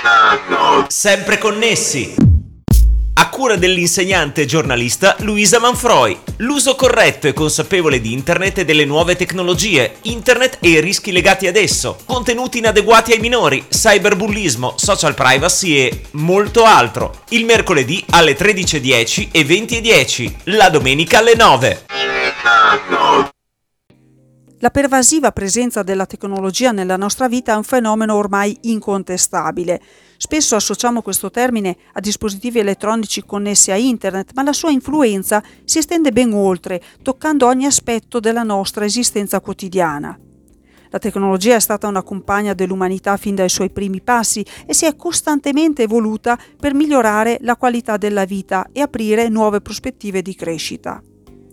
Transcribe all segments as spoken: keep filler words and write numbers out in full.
Sempre connessi. A cura dell'insegnante e giornalista Luisa Manfroi. L'uso corretto e consapevole di Internet e delle nuove tecnologie, Internet e i rischi legati ad esso, contenuti inadeguati ai minori, cyberbullismo, social privacy e molto altro. Il mercoledì alle tredici e dieci e venti e dieci, la domenica alle nove. La pervasiva presenza della tecnologia nella nostra vita è un fenomeno ormai incontestabile. Spesso associamo questo termine a dispositivi elettronici connessi a Internet, ma la sua influenza si estende ben oltre, toccando ogni aspetto della nostra esistenza quotidiana. La tecnologia è stata una compagna dell'umanità fin dai suoi primi passi e si è costantemente evoluta per migliorare la qualità della vita e aprire nuove prospettive di crescita.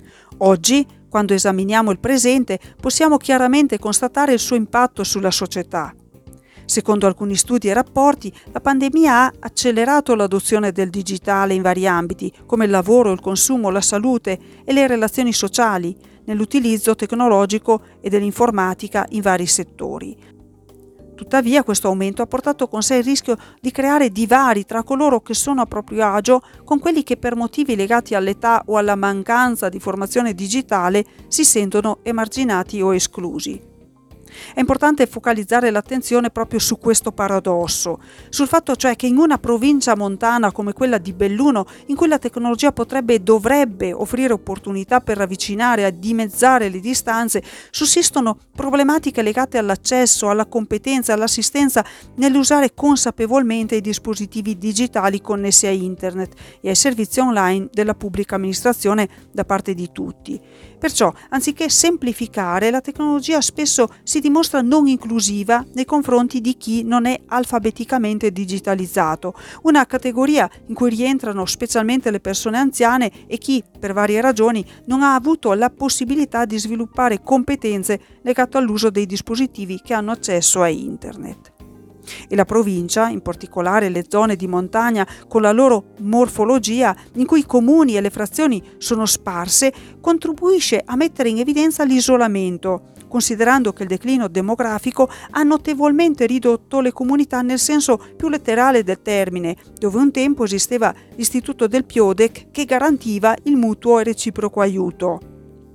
Oggi, quando esaminiamo il presente, possiamo chiaramente constatare il suo impatto sulla società. Secondo alcuni studi e rapporti, la pandemia ha accelerato l'adozione del digitale in vari ambiti, come il lavoro, il consumo, la salute e le relazioni sociali, nell'utilizzo tecnologico e dell'informatica in vari settori. Tuttavia, questo aumento ha portato con sé il rischio di creare divari tra coloro che sono a proprio agio con quelli che per motivi legati all'età o alla mancanza di formazione digitale si sentono emarginati o esclusi. È importante focalizzare l'attenzione proprio su questo paradosso, sul fatto cioè che in una provincia montana come quella di Belluno, in cui la tecnologia potrebbe e dovrebbe offrire opportunità per ravvicinare e dimezzare le distanze, sussistono problematiche legate all'accesso, alla competenza e all'assistenza nell'usare consapevolmente i dispositivi digitali connessi a Internet e ai servizi online della pubblica amministrazione da parte di tutti. Perciò, anziché semplificare, la tecnologia spesso si dimostra non inclusiva nei confronti di chi non è alfabeticamente digitalizzato, una categoria in cui rientrano specialmente le persone anziane e chi, per varie ragioni, non ha avuto la possibilità di sviluppare competenze legate all'uso dei dispositivi che hanno accesso a Internet. E la provincia, in particolare le zone di montagna con la loro morfologia, in cui i comuni e le frazioni sono sparse, contribuisce a mettere in evidenza l'isolamento, considerando che il declino demografico ha notevolmente ridotto le comunità nel senso più letterale del termine, dove un tempo esisteva l'istituto del Piodec che garantiva il mutuo e reciproco aiuto.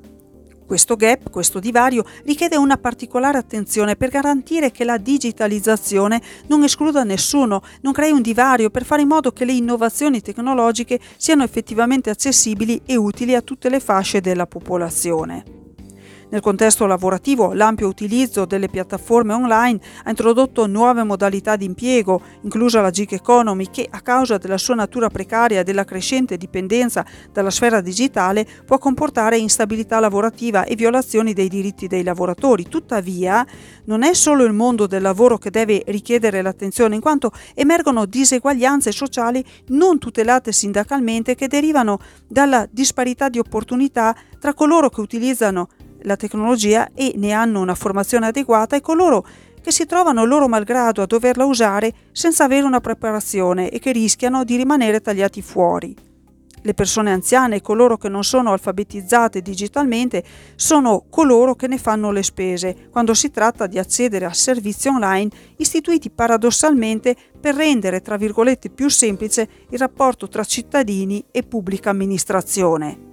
Questo gap, questo divario, richiede una particolare attenzione per garantire che la digitalizzazione non escluda nessuno, non crei un divario, per fare in modo che le innovazioni tecnologiche siano effettivamente accessibili e utili a tutte le fasce della popolazione. Nel contesto lavorativo, l'ampio utilizzo delle piattaforme online ha introdotto nuove modalità di impiego, inclusa la gig economy, che a causa della sua natura precaria e della crescente dipendenza dalla sfera digitale può comportare instabilità lavorativa e violazioni dei diritti dei lavoratori. Tuttavia, non è solo il mondo del lavoro che deve richiedere l'attenzione, in quanto emergono diseguaglianze sociali non tutelate sindacalmente che derivano dalla disparità di opportunità tra coloro che utilizzano la tecnologia e ne hanno una formazione adeguata e coloro che si trovano loro malgrado a doverla usare senza avere una preparazione e che rischiano di rimanere tagliati fuori. Le persone anziane e coloro che non sono alfabetizzate digitalmente sono coloro che ne fanno le spese quando si tratta di accedere a servizi online istituiti paradossalmente per rendere, tra virgolette, più semplice il rapporto tra cittadini e pubblica amministrazione.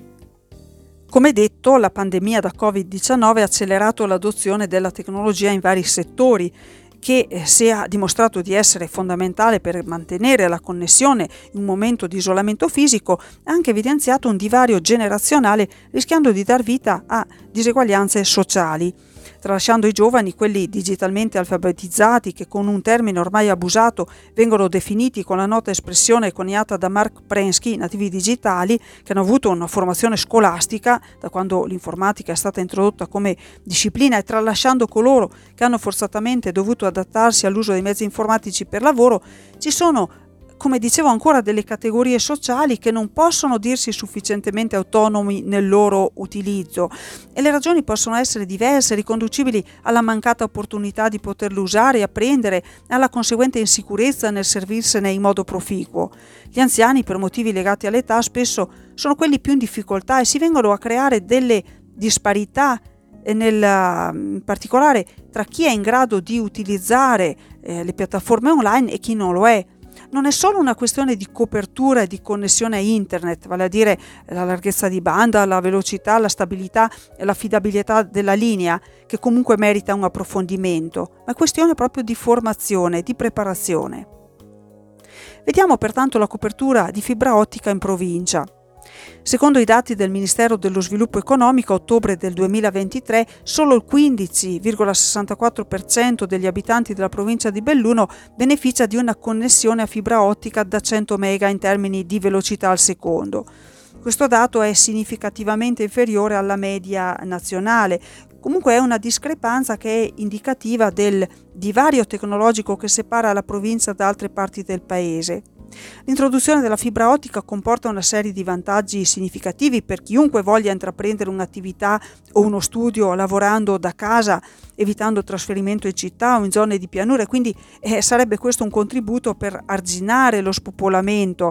Come detto, la pandemia da covid diciannove ha accelerato l'adozione della tecnologia in vari settori, che se ha dimostrato di essere fondamentale per mantenere la connessione in un momento di isolamento fisico, ha anche evidenziato un divario generazionale rischiando di dar vita a diseguaglianze sociali, tralasciando i giovani, quelli digitalmente alfabetizzati che con un termine ormai abusato vengono definiti con la nota espressione coniata da Mark Prensky, nativi digitali, che hanno avuto una formazione scolastica da quando l'informatica è stata introdotta come disciplina, e tralasciando coloro che hanno forzatamente dovuto adattarsi all'uso dei mezzi informatici per lavoro. Ci sono, come dicevo, ancora delle categorie sociali che non possono dirsi sufficientemente autonomi nel loro utilizzo, e le ragioni possono essere diverse, riconducibili alla mancata opportunità di poterlo usare e apprendere, alla conseguente insicurezza nel servirsene in modo proficuo. Gli anziani, per motivi legati all'età, spesso sono quelli più in difficoltà e si vengono a creare delle disparità e nel, in particolare tra chi è in grado di utilizzare eh, le piattaforme online e chi non lo è. Non è solo una questione di copertura e di connessione a internet, vale a dire la larghezza di banda, la velocità, la stabilità e l'affidabilità della linea, che comunque merita un approfondimento, ma è questione proprio di formazione, di preparazione. Vediamo pertanto la copertura di fibra ottica in provincia. Secondo i dati del Ministero dello Sviluppo Economico, a ottobre del duemilaventitré, solo il quindici virgola sessantaquattro per cento degli abitanti della provincia di Belluno beneficia di una connessione a fibra ottica da cento mega in termini di velocità al secondo. Questo dato è significativamente inferiore alla media nazionale. Comunque è una discrepanza che è indicativa del divario tecnologico che separa la provincia da altre parti del paese. L'introduzione della fibra ottica comporta una serie di vantaggi significativi per chiunque voglia intraprendere un'attività o uno studio lavorando da casa, evitando trasferimento in città o in zone di pianura, e quindi eh, sarebbe questo un contributo per arginare lo spopolamento.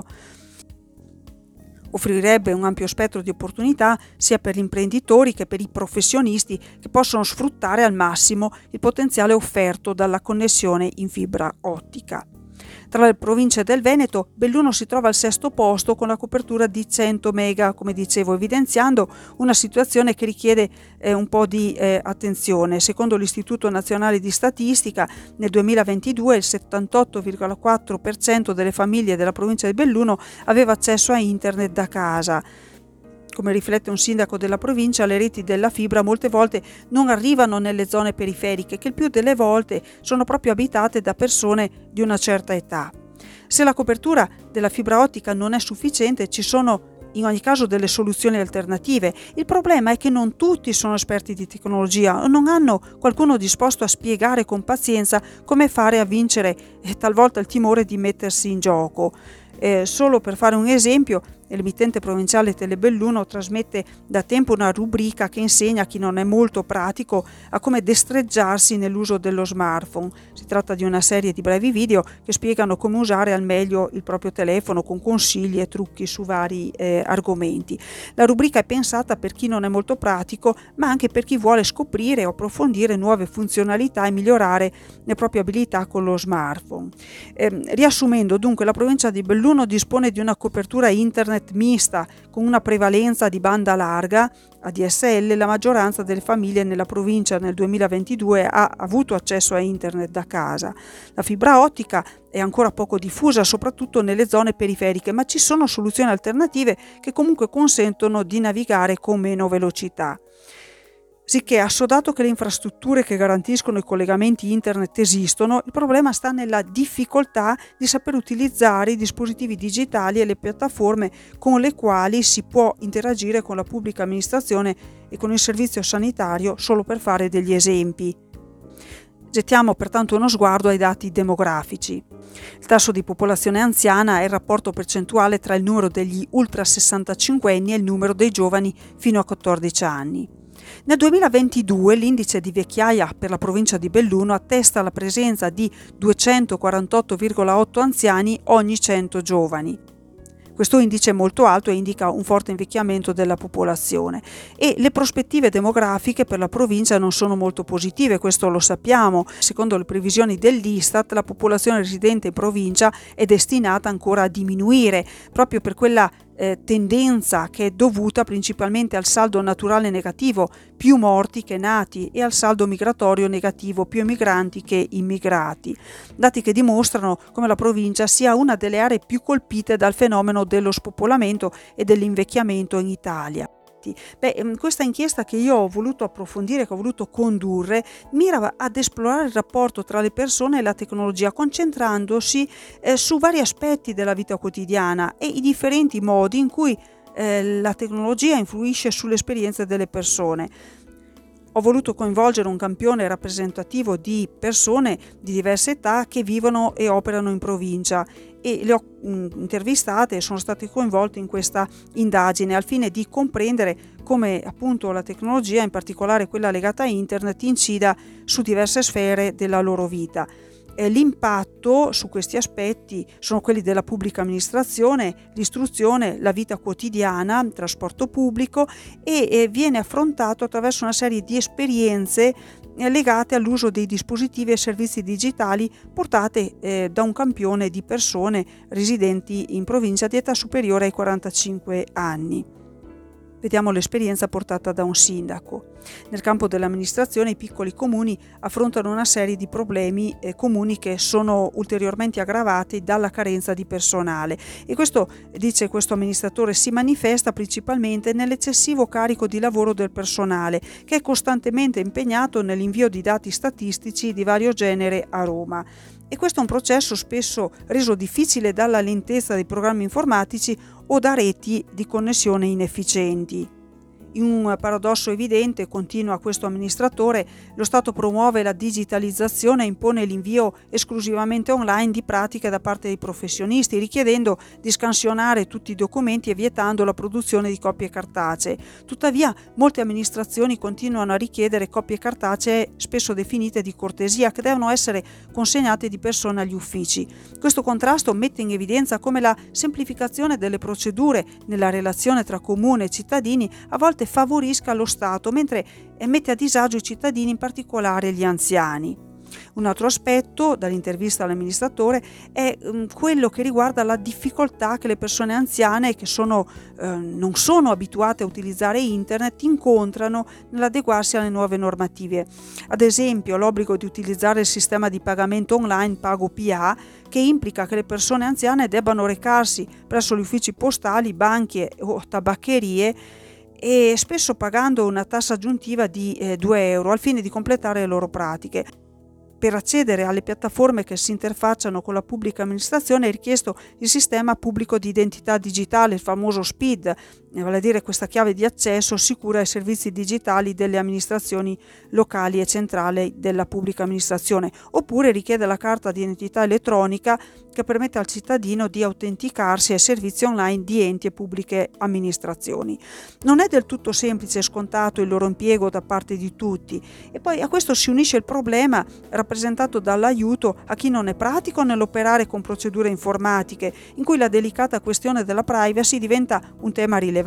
Offrirebbe un ampio spettro di opportunità sia per gli imprenditori che per i professionisti che possono sfruttare al massimo il potenziale offerto dalla connessione in fibra ottica. Tra le province del Veneto, Belluno si trova al sesto posto con la copertura di cento mega, come dicevo, evidenziando una situazione che richiede eh, un po' di eh, attenzione. Secondo l'Istituto Nazionale di Statistica, nel duemilaventidue il settantotto virgola quattro per cento delle famiglie della provincia di Belluno aveva accesso a internet da casa. Come riflette un sindaco della provincia, le reti della fibra molte volte non arrivano nelle zone periferiche, che il più delle volte sono proprio abitate da persone di una certa età. Se la copertura della fibra ottica non è sufficiente, ci sono in ogni caso delle soluzioni alternative. Il problema è che non tutti sono esperti di tecnologia o non hanno qualcuno disposto a spiegare con pazienza come fare a vincere eh, talvolta il timore di mettersi in gioco. Eh, solo per fare un esempio, l'emittente provinciale Telebelluno trasmette da tempo una rubrica che insegna a chi non è molto pratico a come destreggiarsi nell'uso dello smartphone. Si tratta di una serie di brevi video che spiegano come usare al meglio il proprio telefono con consigli e trucchi su vari eh, argomenti. La rubrica è pensata per chi non è molto pratico, ma anche per chi vuole scoprire o approfondire nuove funzionalità e migliorare le proprie abilità con lo smartphone. Eh, riassumendo, dunque, la provincia di Belluno dispone di una copertura internet mista con una prevalenza di banda larga A D S L. La maggioranza delle famiglie nella provincia nel duemilaventidue ha avuto accesso a internet da casa. La fibra ottica è ancora poco diffusa, soprattutto nelle zone periferiche, ma ci sono soluzioni alternative che comunque consentono di navigare con meno velocità. Sicché, assodato che le infrastrutture che garantiscono i collegamenti internet esistono, il problema sta nella difficoltà di saper utilizzare i dispositivi digitali e le piattaforme con le quali si può interagire con la pubblica amministrazione e con il servizio sanitario, solo per fare degli esempi. Gettiamo pertanto uno sguardo ai dati demografici. Il tasso di popolazione anziana è il rapporto percentuale tra il numero degli ultra sessantacinquenni e il numero dei giovani fino a quattordici anni. Nel duemilaventidue l'indice di vecchiaia per la provincia di Belluno attesta la presenza di duecentoquarantotto virgola otto anziani ogni cento giovani. Questo indice è molto alto e indica un forte invecchiamento della popolazione, e le prospettive demografiche per la provincia non sono molto positive, questo lo sappiamo. Secondo le previsioni dell'Istat, la popolazione residente in provincia è destinata ancora a diminuire, proprio per quella eh, tendenza che è dovuta principalmente al saldo naturale negativo, più morti che nati, e al saldo migratorio negativo, più emigranti che immigrati. Dati che dimostrano come la provincia sia una delle aree più colpite dal fenomeno dello spopolamento e dell'invecchiamento in Italia. Beh, questa inchiesta che io ho voluto approfondire, che ho voluto condurre, mira ad esplorare il rapporto tra le persone e la tecnologia, concentrandosi eh, su vari aspetti della vita quotidiana e i differenti modi in cui eh, la tecnologia influisce sulle esperienze delle persone. Ho voluto coinvolgere un campione rappresentativo di persone di diverse età che vivono e operano in provincia, e le ho mh, intervistate e sono state coinvolte in questa indagine al fine di comprendere come appunto la tecnologia, in particolare quella legata a internet, incida su diverse sfere della loro vita. Eh, l'impatto su questi aspetti sono quelli della pubblica amministrazione, l'istruzione, la vita quotidiana, il trasporto pubblico e eh, viene affrontato attraverso una serie di esperienze eh, legate all'uso dei dispositivi e servizi digitali portate eh, da un campione di persone residenti in provincia di età superiore ai quarantacinque anni. Vediamo l'esperienza portata da un sindaco. Nel campo dell'amministrazione i piccoli comuni affrontano una serie di problemi eh, comuni che sono ulteriormente aggravati dalla carenza di personale e questo, dice questo amministratore, si manifesta principalmente nell'eccessivo carico di lavoro del personale che è costantemente impegnato nell'invio di dati statistici di vario genere a Roma. E questo è un processo spesso reso difficile dalla lentezza dei programmi informatici o da reti di connessione inefficienti. In un paradosso evidente, continua questo amministratore, lo Stato promuove la digitalizzazione e impone l'invio esclusivamente online di pratiche da parte dei professionisti, richiedendo di scansionare tutti i documenti e vietando la produzione di copie cartacee. Tuttavia, molte amministrazioni continuano a richiedere copie cartacee spesso definite di cortesia, che devono essere consegnate di persona agli uffici. Questo contrasto mette in evidenza come la semplificazione delle procedure nella relazione tra comune e cittadini a volte favorisca lo Stato, mentre mette a disagio i cittadini, in particolare gli anziani. Un altro aspetto dall'intervista all'amministratore è um, quello che riguarda la difficoltà che le persone anziane che sono, eh, non sono abituate a utilizzare internet incontrano nell'adeguarsi alle nuove normative. Ad esempio l'obbligo di utilizzare il sistema di pagamento online Pago P A, che implica che le persone anziane debbano recarsi presso gli uffici postali, banche o tabaccherie e spesso pagando una tassa aggiuntiva di eh, due euro al fine di completare le loro pratiche. Per accedere alle piattaforme che si interfacciano con la pubblica amministrazione è richiesto il sistema pubblico di identità digitale, il famoso S P I D, vale a dire questa chiave di accesso sicura ai servizi digitali delle amministrazioni locali e centrali della pubblica amministrazione, oppure richiede la carta di identità elettronica che permette al cittadino di autenticarsi ai servizi online di enti e pubbliche amministrazioni. Non è del tutto semplice e scontato il loro impiego da parte di tutti e poi a questo si unisce il problema rappresentato dall'aiuto a chi non è pratico nell'operare con procedure informatiche, in cui la delicata questione della privacy diventa un tema rilevante.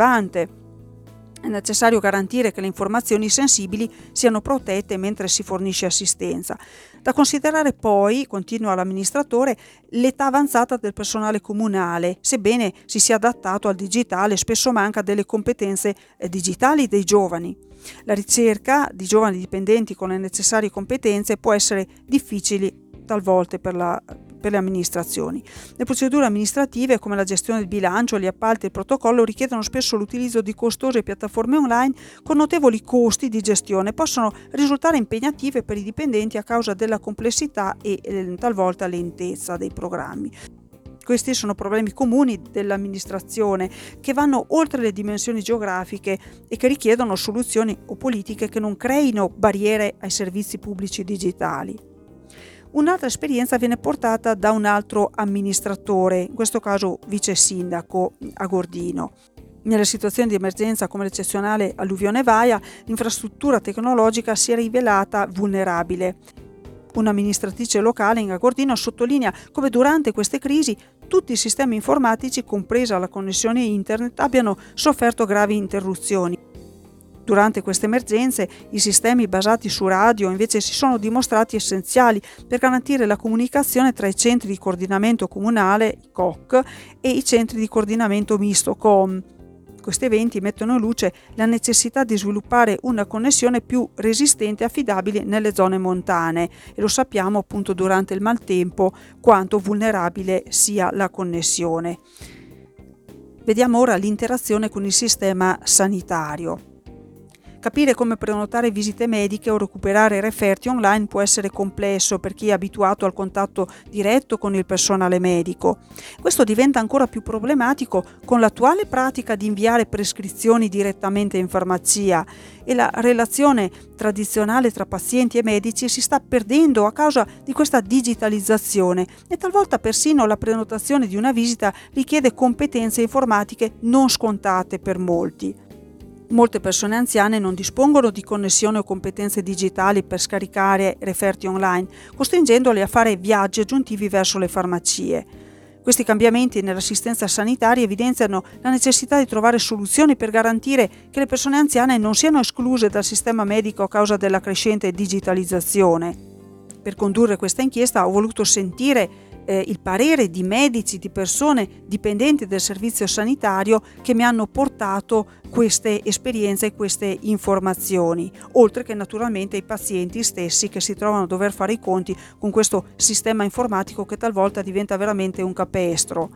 È necessario garantire che le informazioni sensibili siano protette mentre si fornisce assistenza. Da considerare poi, continua l'amministratore, l'età avanzata del personale comunale. Sebbene si sia adattato al digitale, spesso manca delle competenze digitali dei giovani. La ricerca di giovani dipendenti con le necessarie competenze può essere difficile talvolta per, la, per le amministrazioni. Le procedure amministrative come la gestione del bilancio, gli appalti e il protocollo richiedono spesso l'utilizzo di costose piattaforme online con notevoli costi di gestione, possono risultare impegnative per i dipendenti a causa della complessità e eh, talvolta lentezza dei programmi. Questi sono problemi comuni dell'amministrazione che vanno oltre le dimensioni geografiche e che richiedono soluzioni o politiche che non creino barriere ai servizi pubblici digitali. Un'altra esperienza viene portata da un altro amministratore, in questo caso vice sindaco a Gordino. Nelle situazioni di emergenza come l'eccezionale alluvione Vaia, l'infrastruttura tecnologica si è rivelata vulnerabile. Un'amministratrice locale in Agordino sottolinea come durante queste crisi tutti i sistemi informatici, compresa la connessione internet, abbiano sofferto gravi interruzioni. Durante queste emergenze i sistemi basati su radio invece si sono dimostrati essenziali per garantire la comunicazione tra i centri di coordinamento comunale, i C O C, e i centri di coordinamento misto, C O M. Questi eventi mettono in luce la necessità di sviluppare una connessione più resistente e affidabile nelle zone montane e lo sappiamo appunto durante il maltempo quanto vulnerabile sia la connessione. Vediamo ora l'interazione con il sistema sanitario. Capire come prenotare visite mediche o recuperare referti online può essere complesso per chi è abituato al contatto diretto con il personale medico. Questo diventa ancora più problematico con l'attuale pratica di inviare prescrizioni direttamente in farmacia e la relazione tradizionale tra pazienti e medici si sta perdendo a causa di questa digitalizzazione e talvolta persino la prenotazione di una visita richiede competenze informatiche non scontate per molti. Molte persone anziane non dispongono di connessione o competenze digitali per scaricare referti online, costringendole a fare viaggi aggiuntivi verso le farmacie. Questi cambiamenti nell'assistenza sanitaria evidenziano la necessità di trovare soluzioni per garantire che le persone anziane non siano escluse dal sistema medico a causa della crescente digitalizzazione. Per condurre questa inchiesta ho voluto sentire eh, il parere di medici, di persone dipendenti del servizio sanitario che mi hanno portato queste esperienze e queste informazioni, oltre che naturalmente i pazienti stessi che si trovano a dover fare i conti con questo sistema informatico che talvolta diventa veramente un capestro.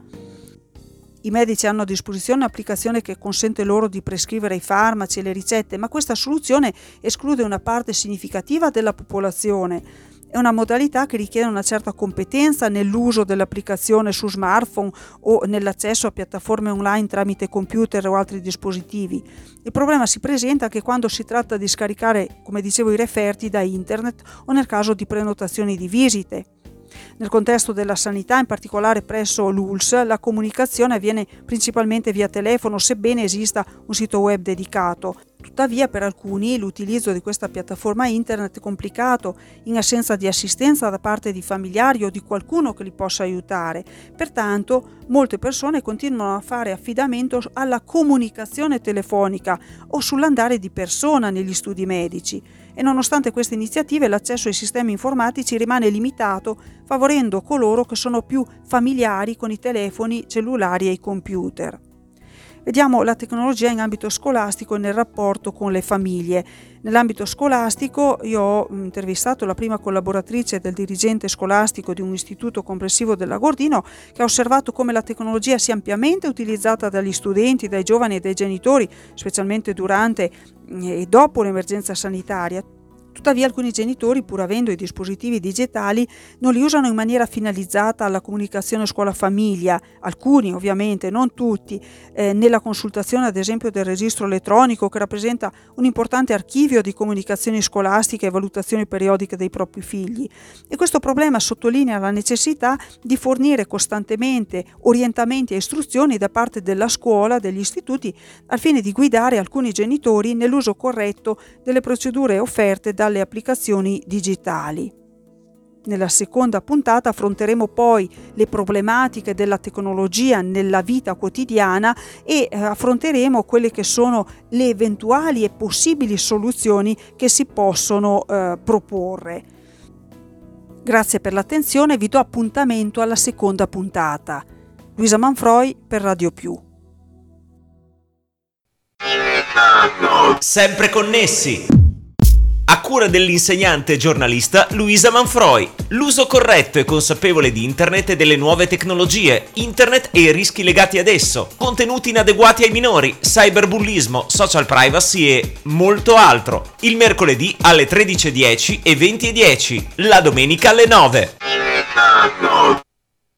I medici hanno a disposizione un'applicazione che consente loro di prescrivere i farmaci e le ricette, ma questa soluzione esclude una parte significativa della popolazione. È una modalità che richiede una certa competenza nell'uso dell'applicazione su smartphone o nell'accesso a piattaforme online tramite computer o altri dispositivi. Il problema si presenta anche quando si tratta di scaricare, come dicevo, i referti da internet o nel caso di prenotazioni di visite. Nel contesto della sanità, in particolare presso l'U L S, la comunicazione avviene principalmente via telefono, sebbene esista un sito web dedicato. Tuttavia, per alcuni l'utilizzo di questa piattaforma internet è complicato, in assenza di assistenza da parte di familiari o di qualcuno che li possa aiutare. Pertanto, molte persone continuano a fare affidamento alla comunicazione telefonica o sull'andare di persona negli studi medici. E nonostante queste iniziative, l'accesso ai sistemi informatici rimane limitato, favorendo coloro che sono più familiari con i telefoni cellulari e i computer. Vediamo la tecnologia in ambito scolastico e nel rapporto con le famiglie. Nell'ambito scolastico io ho intervistato la prima collaboratrice del dirigente scolastico di un istituto comprensivo del Lagordino, che ha osservato come la tecnologia sia ampiamente utilizzata dagli studenti, dai giovani e dai genitori, specialmente durante e dopo l'emergenza sanitaria. Tuttavia alcuni genitori, pur avendo i dispositivi digitali, non li usano in maniera finalizzata alla comunicazione scuola-famiglia, alcuni ovviamente, non tutti, eh, nella consultazione ad esempio del registro elettronico che rappresenta un importante archivio di comunicazioni scolastiche e valutazioni periodiche dei propri figli. E questo problema sottolinea la necessità di fornire costantemente orientamenti e istruzioni da parte della scuola, degli istituti, al fine di guidare alcuni genitori nell'uso corretto delle procedure offerte da dalle applicazioni digitali. Nella seconda puntata affronteremo poi le problematiche della tecnologia nella vita quotidiana e eh, affronteremo quelle che sono le eventuali e possibili soluzioni che si possono eh, proporre. Grazie per l'attenzione, vi do appuntamento alla seconda puntata. Luisa Manfroi per Radio Più. Sempre connessi. A cura dell'insegnante e giornalista Luisa Manfroi. L'uso corretto e consapevole di internet e delle nuove tecnologie, internet e i rischi legati ad esso, contenuti inadeguati ai minori, cyberbullismo, social privacy e molto altro. Il mercoledì alle tredici e dieci e venti e dieci, la domenica alle nove.